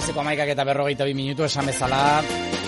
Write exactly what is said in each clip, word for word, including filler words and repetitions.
Goizeko hamaikak eta berrogeita bi minutu esan bezala,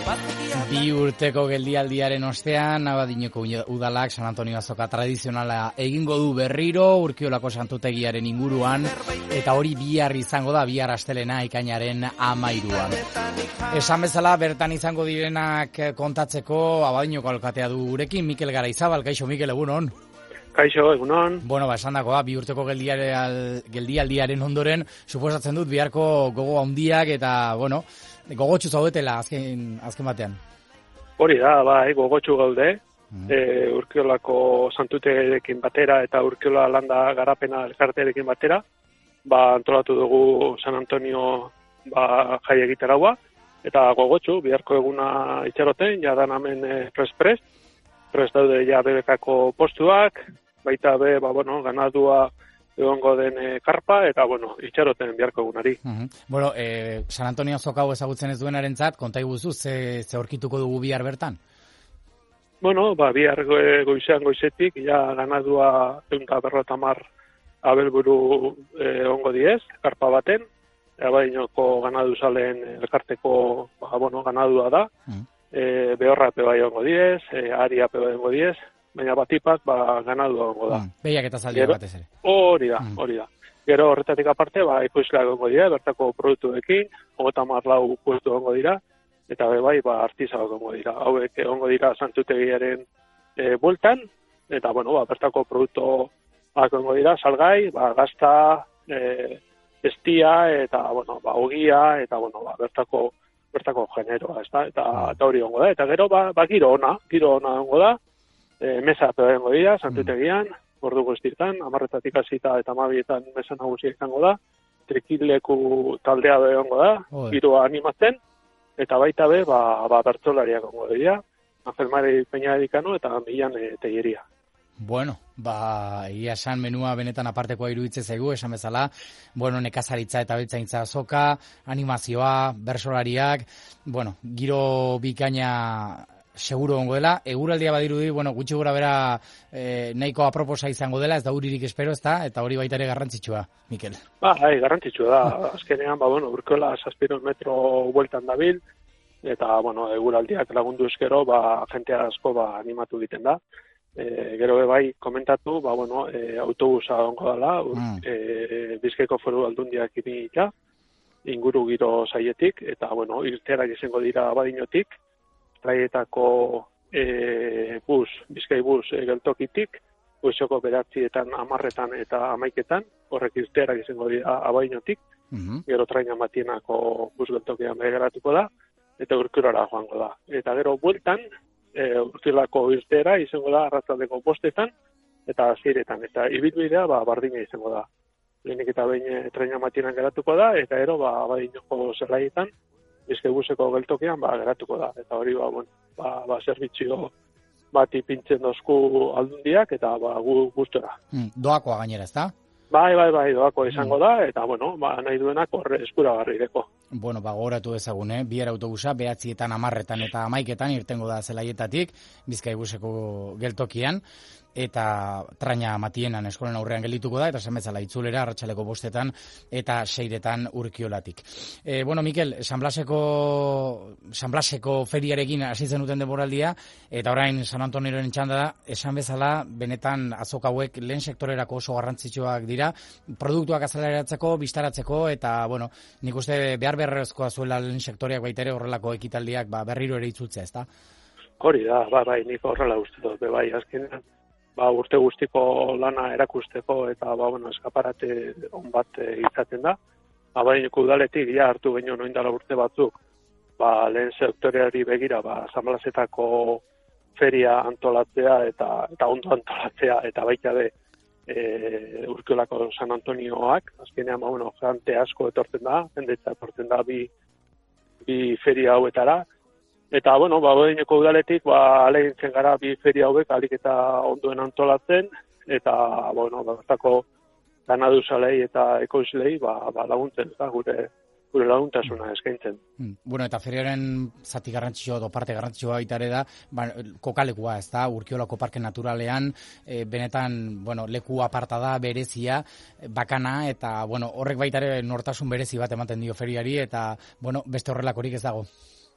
bi urteko geldialdiaren ostean, Abadiñoko udalak San Antonio azoka tradizionala egingo du berriro, Urkiolako santutegiaren inguruan, eta hori bihar izango da, bihar astelena ekainaren hamairuan. Esan bezala, bertan izango direnak kontatzeko, Abadiñoko alkatea du gurekin, Mikel Garaizabal. Kaixo, Mikel, egunon. Kaixo, egunon. Bueno, ba, esan dakoa, bi urteko geldialdiaren ondoren, suposatzen dut, biharko gogo handiak eta, bueno, gogotxu zaudetela azken, azken batean. Hori da, bai, gogotxu gaude, mm. e, Urkiolako santutegiarekin batera eta Urkiola landa garapena elkartearekin batera, ba, antolatu dugu San Antonio ba, jai egitaraua, eta gogotxu, biharko eguna itxaroten, jadan hemen e, pres-pres, pres daude ja bebekako postuak, baita be, ba, bueno, ganadua egongo den e, karpa, eta, bueno, itxaroten biharko egunari. Uh-huh. Bueno, eh, San Antonio azokau ezagutzen ez duenarentzat, konta iguzu, ze, ze aurkituko dugu bihar bertan? Bueno, ba, bihar goizean goizetik, ja ganadua eunta berrotamar abelburu eh, ongo diez, karpa baten, Abadiñoko ganadu salen elkarteko, ba, bueno, ganadua da, uh-huh. e, behorra pe bai ongo diez, e, aria pe bai ongo diez, baina batipat, ba, ganadua ongo da. Mm, behiak eta zaldia batez ere. Hori da, mm. hori da. Gero horretatik aparte, ba, ikuslea ongo dira, bertako produktuekin, hogeita hamar lau puestu ongo dira, eta be bai, ba, artizak ongo dira. Hauek ongo dira santutegiaren e, bueltan, eta, bueno, ba, bertako produktuak ongo dira, salgai, ba, gazta, e, estia, eta, bueno, ba, ogia, eta, bueno, ba, bertako bertako generoa, ez da, eta, eta hori ongo da, eta gero, ba, ba giro ona, giro ona ongo da, e, mesa peba ongo dira, santutegian, mm. ordu guztietan, amarretatik hasita eta amabietan mesa nagusia izango da, trikileku taldea be ongo da, oh, giroa animatzen, eta baita be, ba, ba bertsolariak ongo dira, Angelmari Peñadikano eta Milan e, Teieria. Bueno, ba, ia esan menua benetan apartekoa iruditzen zaigu, esan bezala, bueno, nekazaritza eta beltzaintza azoka, animazioa, bersolariak, bueno, giro bikaina seguro ongo dela, eguraldia badirudi, bueno, gutxi gora bera eh, nahiko aproposa izango dela, ez da uririk espero, ez da, eta hori baita ere garrantzitsua, Mikel. Ba, hai, garrantzitsua da, azkenean, ba, bueno, Urkiola zazpiron metro bueltan dabil, eta, bueno, eguraldiak lagundu eskero, ba, jente asko, ba, animatu egiten da. E, gero bai komentatu, ba, bueno, e, autobusa ongo dela, mm. e, Bizkaiko Foru Aldundiak ipinita, inguru giro saietik, eta, bueno, irtearak izango dira Abadiñotik, traietako e, bus, Bizkai bus e, geltokitik, goizoko bederatietan, amarretan eta amaiketan, horrek irtearak izango dira Abadiñotik, mm-hmm. gero traina matienako bus geltokian begeratuko da, eta Urkiorara joango da. Eta gero bueltan, E, Urkiolako irteera izango da arratsaldeko bostetan eta ziretan, eta ibilbidea ba, bardina izango da. Lehenik eta behin treina matienan geratuko da, eta ero ba, Abadiñoko zelaietan, Bizkaibuseko geltokian ba, geratuko da. Eta hori ba, bueno, ba, ba, servizio bat ipintzen dozku aldundiak, eta ba, gu gustora. Hmm, doakoa gainera, ez da? Bai, bai, bai, doakoa izango da, eta bueno, ba, nahi duenak horre eskuragarri deko. Bueno, ba, gogoratu dezagun, eh? Bihar autobusa, behatzietan, amarretan eta amaiketan irtengo da zelaietatik, Bizkaibuseko geltokian, eta traina matienan eskolen aurrean geldituko da, eta semezala itzulera, arratsaleko bostetan, eta seiretan Urkiolatik. E, bueno, Mikel, San Blaseko, San Blaseko feriarekin hasi zenuten denboraldia, eta orain San Antonioren txanda da, esan bezala, benetan azok hauek lehen sektorerako oso garrantzitsuak dira, produktuak azaleratzeko, bistaratzeko, eta, bueno, nik uste behar beharrezkoa zuela lehen sektoreak baita ere horrelako ekitaldiak ba, berriro ere itzultzea, ezta? Hori da, ba, bai, nik horrela uste dut, bai, azkenean, ba, urte guztiko lana erakusteko eta ba, bueno, eskaparate on bat e, izaten da. Abadiñoko udaletik ja hartu baino noindala urte batzuk, ba, lehen sektoreari begira, ba, San Blasetako feria antolatzea eta eta ondo antolatzea, eta baita be e, Urkiolako San Antonioak, azkenean, ba, bueno, jante asko etortzen da, jendetza etortzen da bi, bi feria hauetara, eta, bueno, ba, Abadiñoko udaletik, ba, alegintzen gara bi feria hauek alik eta ondoen antolatzen, eta, bueno, bertako ganadu salei eta ekoizlei, ba, ba, laguntzen, eta gure gure laguntasuna eskaintzen. Bueno, eta feriaren zati garrantzitsua edo parte garrantzitsua baita ere da, ba, kokalekua, ez da, Urkiolako Parke Naturalean, e, benetan, bueno, leku aparta da, berezia, bakana, eta, bueno, horrek baita ere nortasun berezi bat ematen dio feriari, eta, bueno, beste horrelakorik ez dago.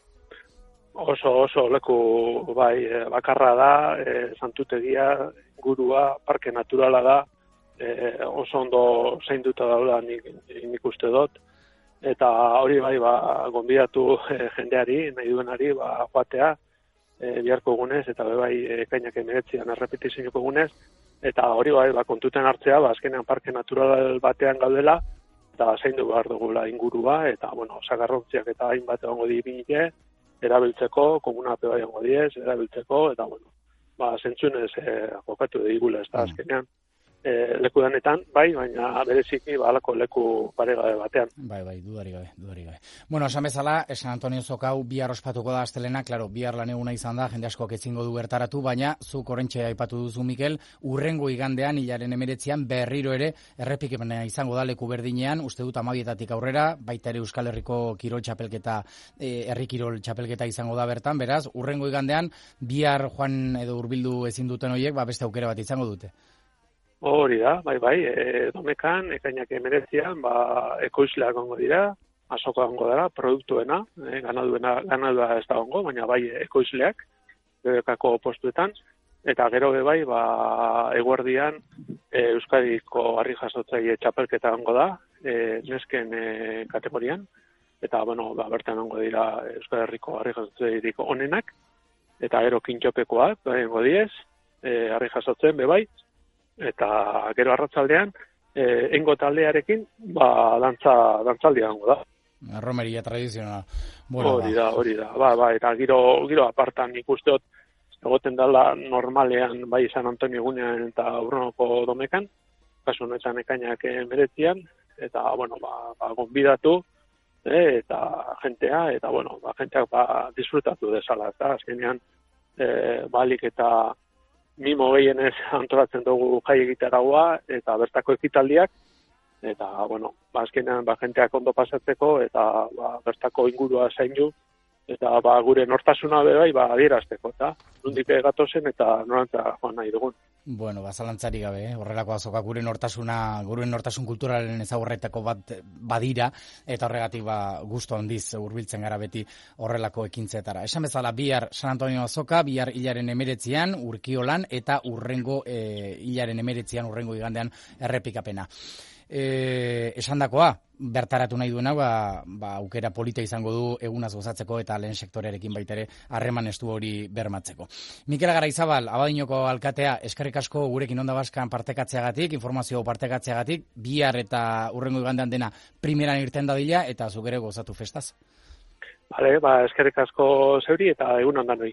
Oso, oso leku, bai, bakarra da, e, santutegia, gurua, parke naturala da, e, oso ondo zainduta dauda nik, nik uste dut, eta hori bai, ba, gonbidatu e, jendeari, nahi duenari, ba, joatea, e, biharko egunez, eta bai, ekainak emeretzian errepetizioiko egunez, eta hori bai, ba, kontuten hartzea, ba, azkenean parke natural batean gaudela, eta zaindu behar dugula ingurua, eta, bueno, sagarrontziak eta hainbat egongo dibile, erabiltzeko, komunape bai egongo diez, erabiltzeko, eta, bueno, ba, zentzunez e, jokatu digula, ez da, azkenean. E, leku danetan, bai, baina bereziki ba, alako leku paregabe batean. Bai, bai, dudari gabe, dudari gabe. Bueno, esan bezala, San Antonio Zokau bihar ospatuko da astelena, claro, bihar lan eguna izan da, jende askoak ezingo du bertaratu, baina zuk orentxe aipatu duzu, Mikel, urrengo igandean, hilaren emeretzian, berriro ere, errepikapena izango da leku berdinean, uste dut amabietatik aurrera, baita ere Euskal Herriko kirol txapelketa, eh, herri kirol txapelketa izango da bertan, beraz, urrengo igandean, bihar joan edo hurbildu ezin duten horiek, ba, beste aukera bat izango dute. Hori da, bai, bai, e, domekan, ekainak emeretzian, ba, ekoizleak ongo dira, azoko ongo dara, produktuena, e, ganaduena, ganadua ez da ongo, baina bai ekoizleak, bebekako postuetan, eta gero be bai, ba, eguerdian, e, Euskadiko harri jasotzaile txapelketa ongo da, e, nesken e, kategorian, eta, bueno, ba, bertan ongo dira Euskal Herriko harri jasotzailerik onenak, eta gero kintxopekoak, bai, ongo diez, e, harri jasotzen, be bai, eta gero arratzaldean, eh, engo taldearekin, ba, dantza, dantzaldia gongo da. Romeria tradizionala. Bueno, hori da, hori da. Ba, ba, eta giro, giro apartan ikusteot, egoten dela normalean, bai San Antonio egunean eta Urronoko domekan, kasu honetan ekainak emeretzian, eta, bueno, ba, ba gonbidatu, eh, eta jentea, eta, bueno, ba, jenteak ba, disfrutatu desala, eta azkenean, eh, balik eta mimo gehienez antolatzen dugu jai egitaragoa eta bertako ekitaldiak, eta, bueno, ba, azkenean, ba, jenteak ondo pasatzeko, eta, ba, bertako ingurua zaindu, eta, ba, gure nortasuna bai, ba, adierazteko, eta nondik gatozen eta norantza joan nahi dugun. Bueno, bazalantzari gabe, eh? Horrelako azoka gure nortasuna, gure nortasun kulturalen ezagurretako bat badira, eta horregatik ba, gusto handiz hurbiltzen gara beti horrelako ekintzetara. Esan bezala, bihar San Antonio azoka, bihar hilaren emeretzian, Urkiolan, eta urrengo eh, hilaren emeretzian, urrengo igandean errepikapena. Eh, esandakoa, bertaratu nahi duena, ba, ba, aukera polita izango du egunaz gozatzeko eta lehen sektorearekin baita ere harreman estu hori bermatzeko. Mikel Garaizabal, Abadiñoko alkatea, eskerrik asko gurekin Onda Baskan partekatzeagatik, informazio partekatzeagatik, bihar eta urrengo igandean dena primeran irten dadila eta zuk ere gozatu festaz. Bale, ba, eskerrik asko zeuri eta egun ondan hori.